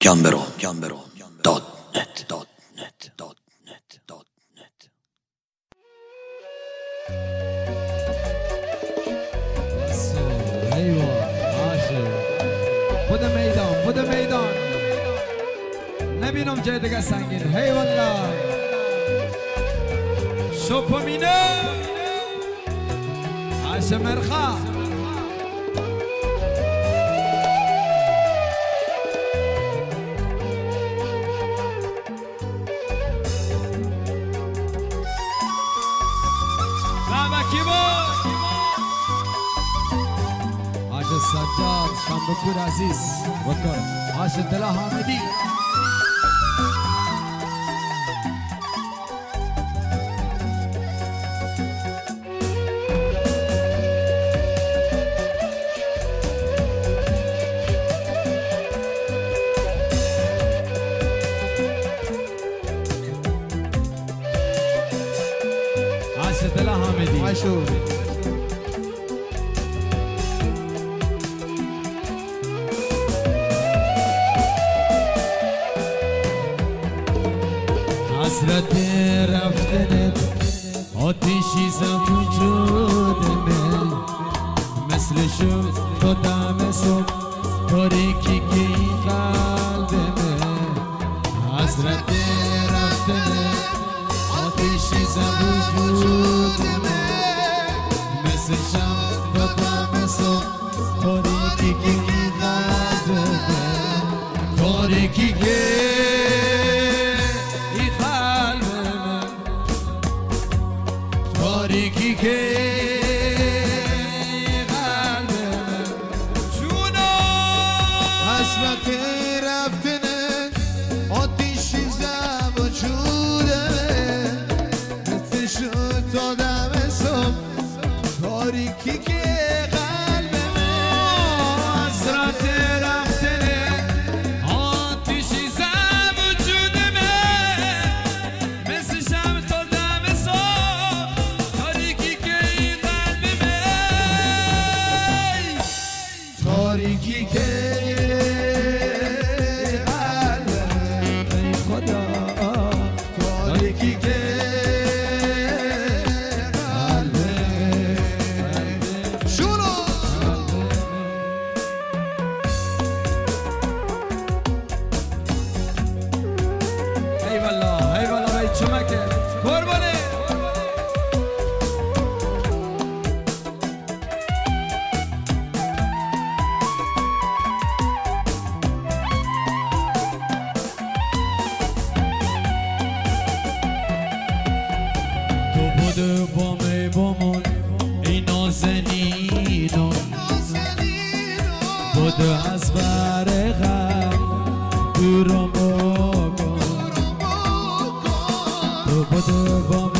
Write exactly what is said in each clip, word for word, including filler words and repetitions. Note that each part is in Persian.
گمبرو گمبرو دات نت دات نت دات نت دات نت. ایوه عاشق بده میدان بده میدان نبینم جای دیگه سنگین. هی والله شوپمینه عاشق مرخا عاشق سجاد شامبکور عزیز وکر عاشق دلا حامدی عاشق دلا حامدی عاشق حسرت رفتنت آتیشی زد وجود من مثل شد تا دم صبح تاریکی که این قلب من. حسرت رفتنت آتیشی زد وجود من مثل شد تا دم صبح تاریکی که این قلب من. تاریکی که تاریکی که قلب من جونا حسرت رفتنه آتیشی زد وجوده مثل شد تا دم صبح تاریکی که قلب من. حسرت رفتنه آتیشی زد وجود من مثل شب تا دم صبح تاریکی که این قلب من. تاریکی که قلب من ای خدا تاریکی که قلب من شونو ای والله ای والله ای چمکه قربانه بوده با می بامون ای نازنینو بوده از بر غم دورم بکن. تو بوده با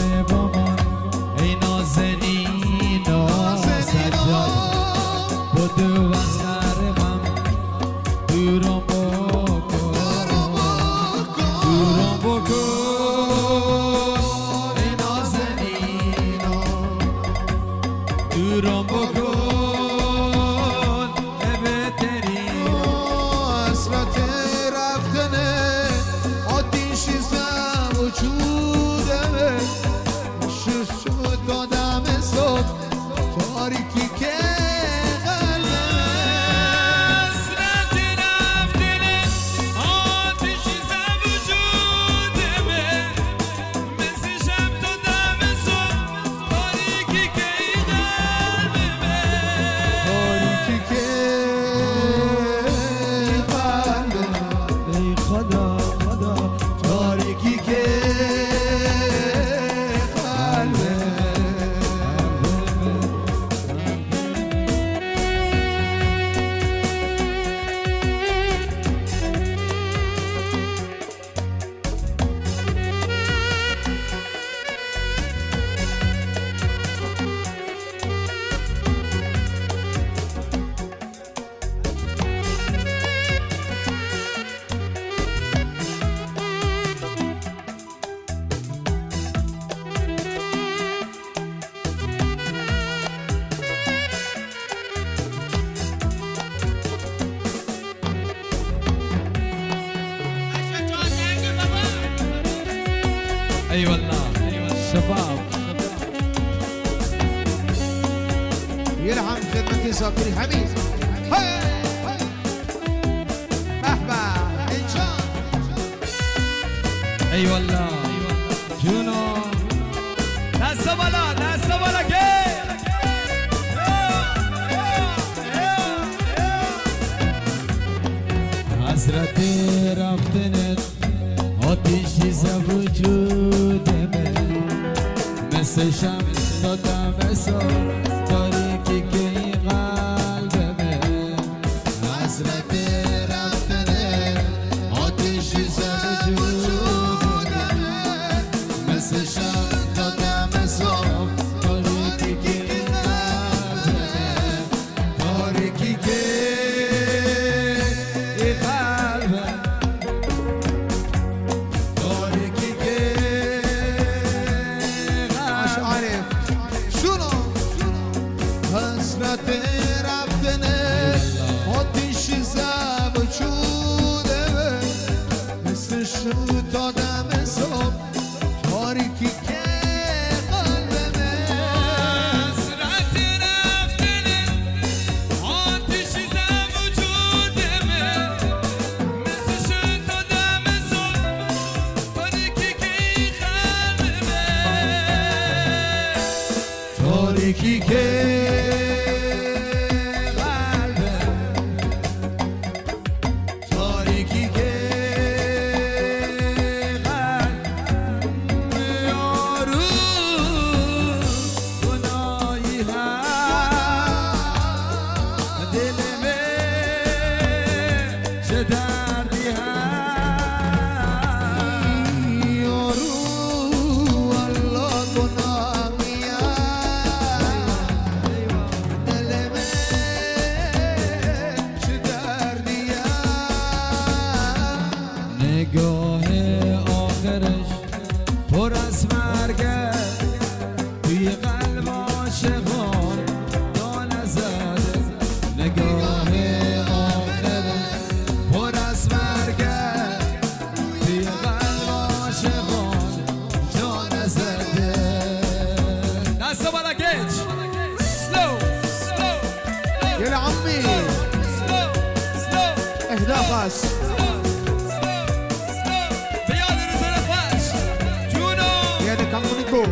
اي والله شباب يرحم خدمة زاكري حميد بحبة انشان اي والله جونو ناس بالا ناس بالا كي حسرتي رفتنت آتیشی ز وجودمه مثل شمس دادم حساب تاریکی که این قلبمه حسرتي رفتنت آتیشی ز وجودمه مثل شمس دادم حساب تاریکی که این قلبمه تاریکی که این قلبمه حسرت رفتنه آتیشی ز وجودمه مثل شمس دادم حساب تاریکی که قلبمه حسرت رفتنه آتیشی ز وجودمه مثل شمس دادم حساب تاریکی که این قلبمه تاریکی که نگاه آخرش پر از مرگه توی قلب عاشقان دانه زده نگاه آخرش پر از مرگه توی قلب عاشقان دانه زده دستا بالا گیج سلو سلو يا عمي سلو سلو اهدى خاص يا ده كامونيكو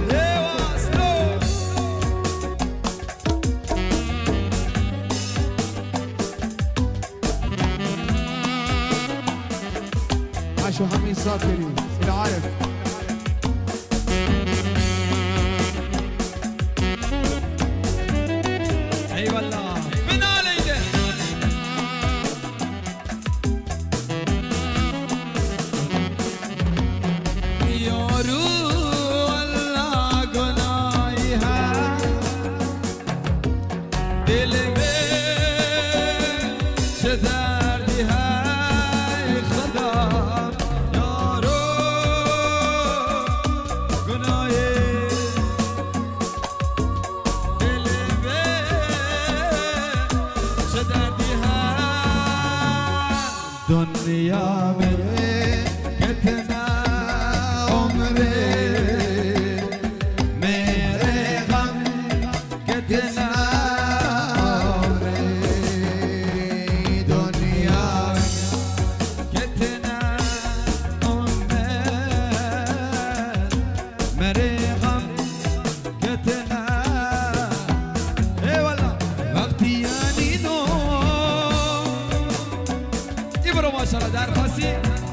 عاشو حميد زاكري العارف اي والله من علينا یارو والله گناهی هست دل به چه دردی هست خدا یارو گناهی دل به چه دردی هست دنیا میں کتنا میرے غم کتنا دنیا کتنا میرے غم کتنا اے والا وقتی یعنی نو ای برو ماشاءالله درخواستی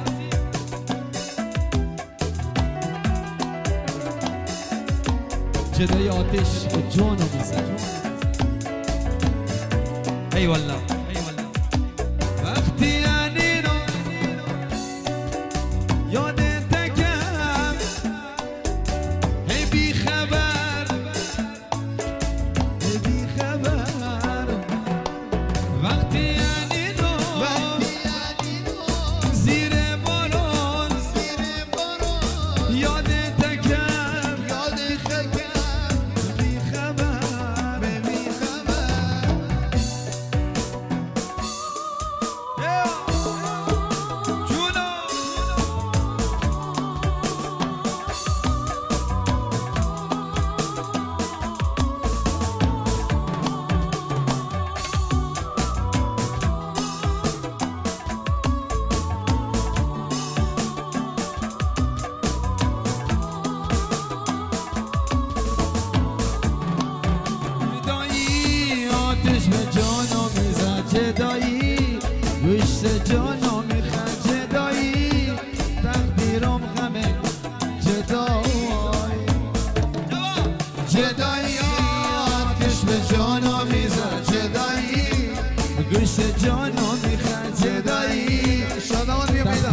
جدای آتش به جانو میزن ای والله وقتی یعنی نو یادت کم ای بی خبر ای بی خبر وقتی یعنی نو زیر بارون یادت کم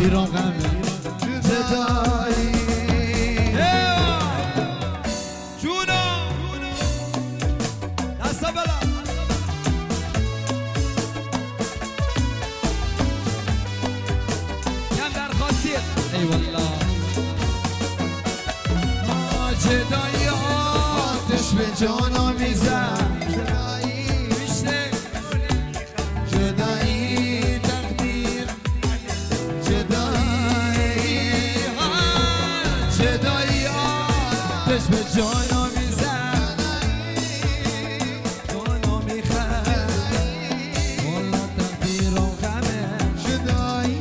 ایران غمه جدایی جونا دستا بلا کم درخواستی ای والله جدایی آتش به جانا میزن جدایی تقدیر جدایی جدایی آتش به جانا میزن جانا میخن والله تقدیر و غمه جدایی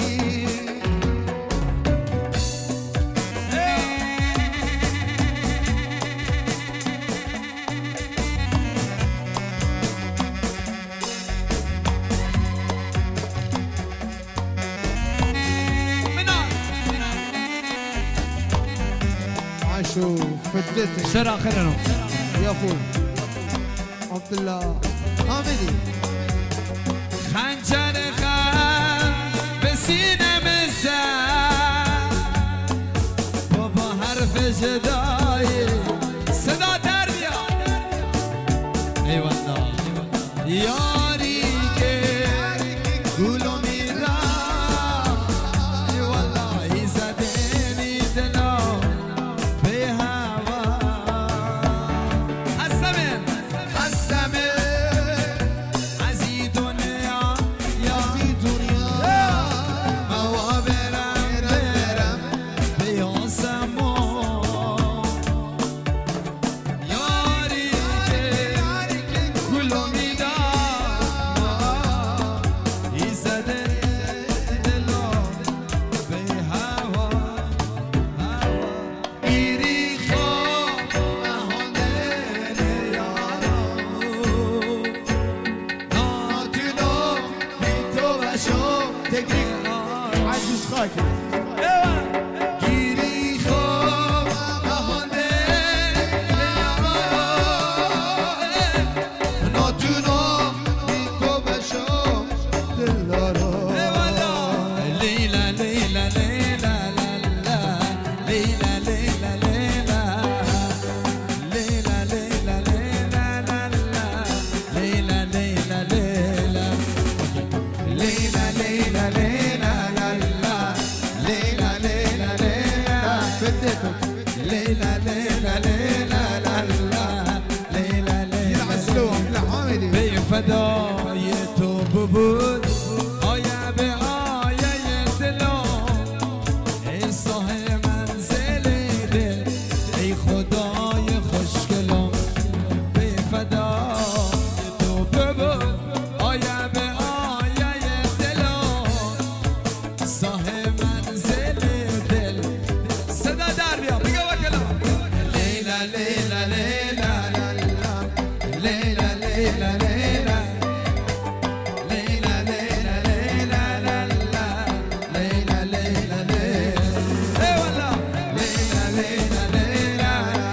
عاشو فدتك شر آخرنا يا فول عبد الله حامدي خنجر خم به سینه میزن بابا حرف جدایی صدا در بیاد ای والله یاری که گلو میرم ای والله ای زدنی دلم به هوا هستمه هستمه از این دنیا یا في دنيا هوا برم برم به آسمان یاری که گلو میدم ای زده دلم به هوا هوا ایری خواب بهانه یارو ناتونو بی تو بشو تكنيك عزيز خاكر گیری خواب بهانه یارو ناتونو بی تو بشو دلدارا لیلا لیلا لیلا لالا لیلا لیلا لیلا لیلا لیلا لیلا لالا لیلا لیلا لیلا لیلا لیلا لیلا لالا لیلا لیلا لیلا فدتك لیلا لیلا لیلا لالا لیلا لیلا يلعسلوهم يا حامدي به فدای تو بود آیا به آیه دلم ای صاحب منزل دل ای خدای خوشگلم به فدای تو بود آیا به آیه دلم صاحب منزل دل صدا در بیا بگو وکلا لیلا لیلا لیلا لیلا لیلا لیلا لیلا لیلا لیلا لیلا لیلا لیلا لیلا ای والله لیلا لیلا لیلا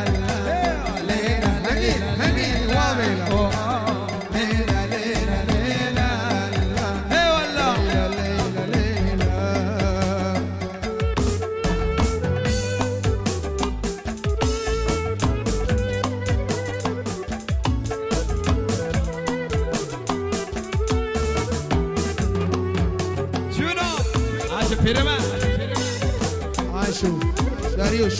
لیلا لیلا همين وابيلا لیلا لیلا لیلا ای والله ليلى ليلى جونو عاشق پیرمن عاشو داريوش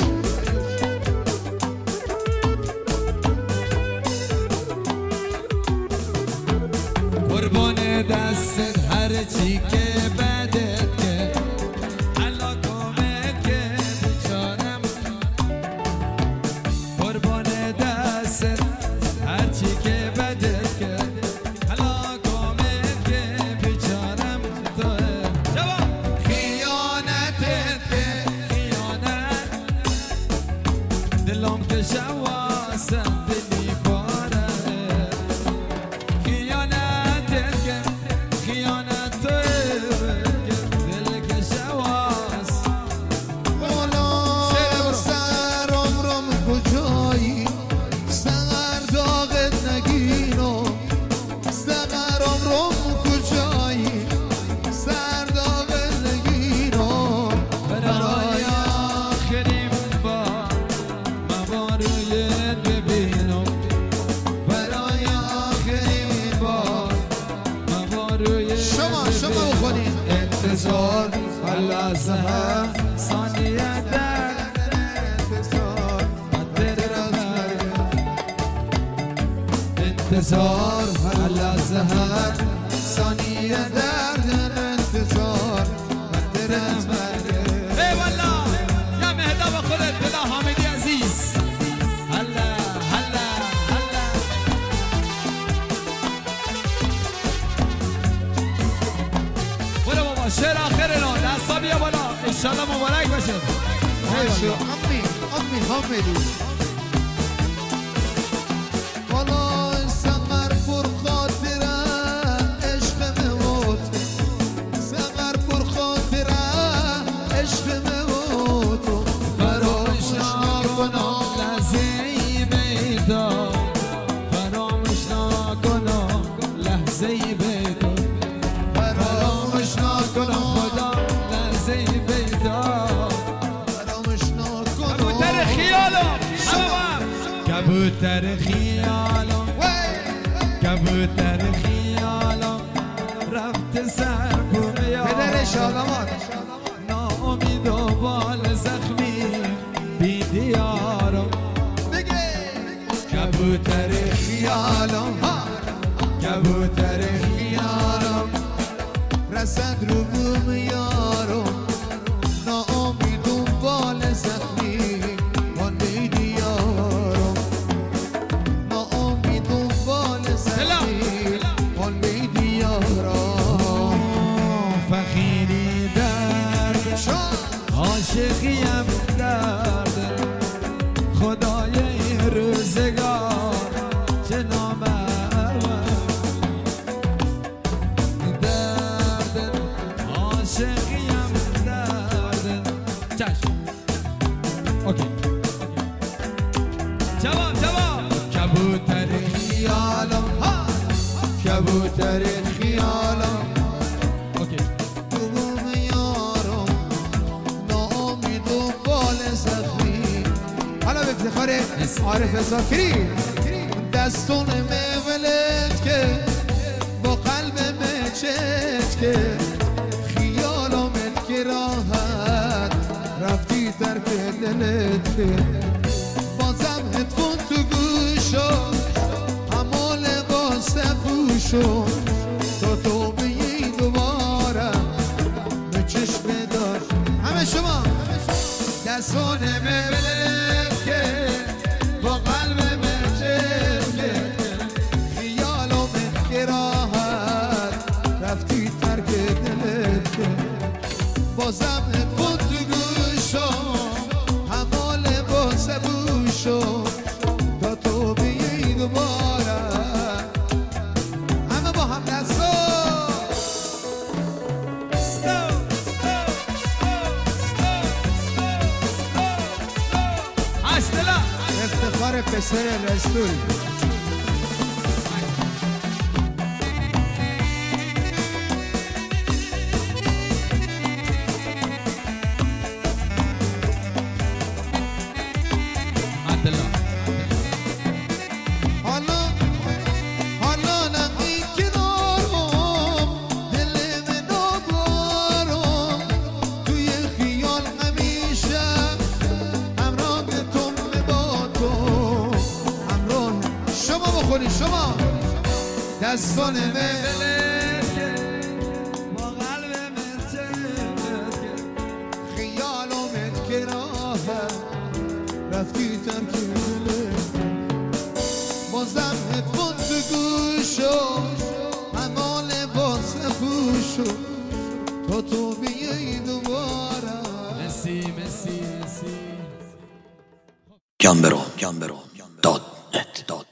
قربان دستت هر چی که بدت که الله کمک که بیچارم قربان دستت هر چی که بدت که الله کمک که بیچارم توه جواب خیانتت که خیانت دلم که شواسم دلی باره خیانتت که خیانت دل که شواس مولا سر عمرم کجایی سر داغت نگینو سر عمرم کجایی سر داغت نگینو لحظه هر ثانیه در انتظار انتظار هر لحظه هر ثانیه در انتظار در مرگ. ای والله یا مهدی و خودت بلا حامدی عزیز. هلا هلا هلا برو بابا شعر آخر نو دستا بیا بالا انشالله مبارک باشه. شو عمي عمي حامدي والله سمر پر خاطره عشق موت سمر پر خاطره عشق موت فراموش نکنم لحظه‌ای بیدا فراموش نکنم لحظه‌ای بیدا فراموش نکنم خدا لحظه‌ای بیدا کبوتر خیالم کبوتر خیالم کبوتر خیالم رفت سر بومیا پدر شادمان ناامید و بال زخمی بی دیارم کبوتر خیالم کبوتر خیالم رسد رو بوم یارم ناامید و بال زخمی من بی دیارم ناامید و بال زخمی من بی دیارم فقیری درد عاشقیم درد خدای این روزگار چه نامم درد عاشقیم درد چشم اوکی جواب جواب کبوتر خیالم کبوتر خیالم اوکی بوم یارم ناامید و بال زخمی. حالا به افتخار عارف زاکری دستون مولد که با قلب مچت که خیالم که راحت رفتی ترک دلت که بازم هدفون تو گوشم همه لباس پوشم تا تو بیایی دوباره به چشم دار همه شما دستون مولد که با قلب مچت که خیالم که راحت رفتی ترک دلت که بازم هدفون تو گوشم همه لباس پوشم تا تو بیایی دوباره همه با هم دستا اصلا افتخار پسر رسول عبدالله حالا حالا نمی کنارم دل من آبارم توی خیال همیشه همراه تو با تو همراه شما بخونی شما دستان ملت با قلب مرچت خیالم که راحت رفتی ترک دلت بازم هدفون تو گوشو همه لباس پوشو تا تو بیایی دوباره مسی مسی مسی Gambero, Gambero, dot net, dot